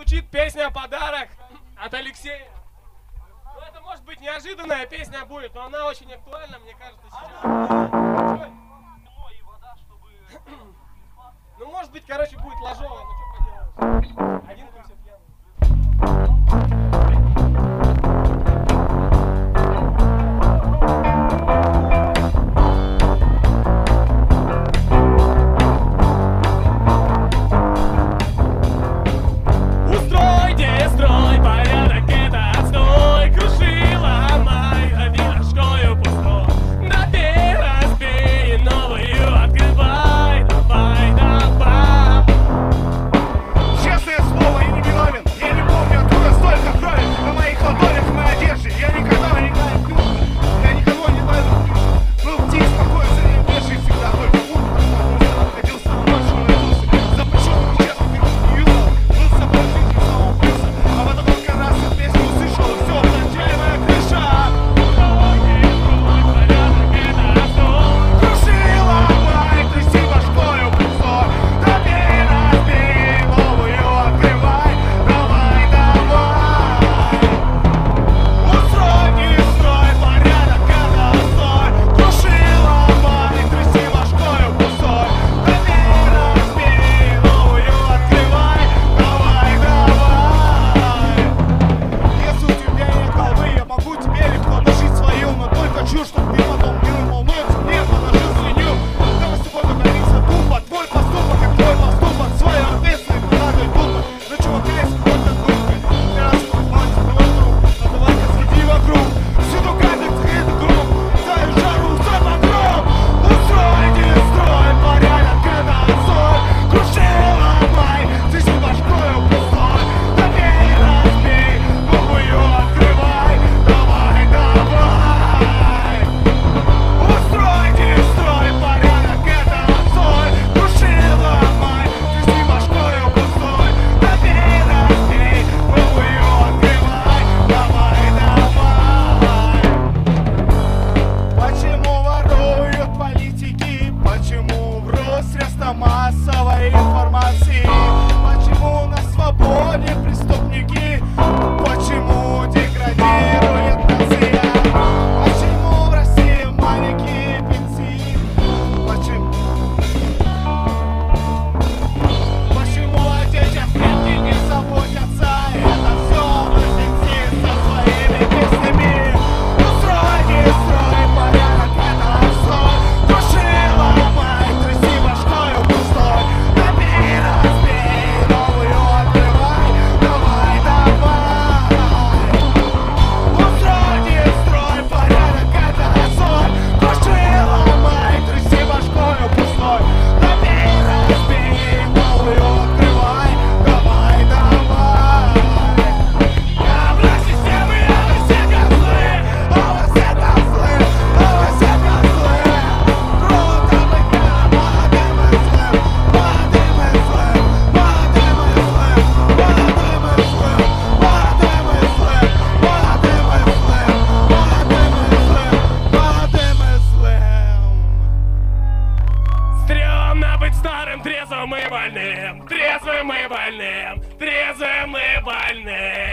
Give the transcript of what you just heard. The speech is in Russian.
звучит песня «Подарок» от Алексея. Ну, это может быть неожиданная песня будет, но она очень актуальна, мне кажется, сейчас. Ну, может быть, короче, будет ложово, ну что поделаешь. Один все пьяный. Массовой информации. Почему на свободе преступники? Почему деградирует нация? Почему в России маленькие пенсии? Почему о детях предки не заботятся? Это все музыки со своими песнями. Устрой, строй, порядок, это отстой. Души ломай, тряси башкою пустой. Добей, разбей, новую открывай. Давай, давай. Устрой, строй, порядок, это отстой. Души ломай, тряси башкою пустой. Добей, разбей, новую открывай. Давай, давай. Я враг системы, а вы все козлы. А вы все козлы, а вы все козлы. Круто быть молодым и злым, молодым и злым, молодым и злым, молодым и злым, молодым и злым, молодым и злым, молодым и злым, молодым и злым. Стремно быть старым, трезвым и больным, трезвым и больным, трезвым и больным.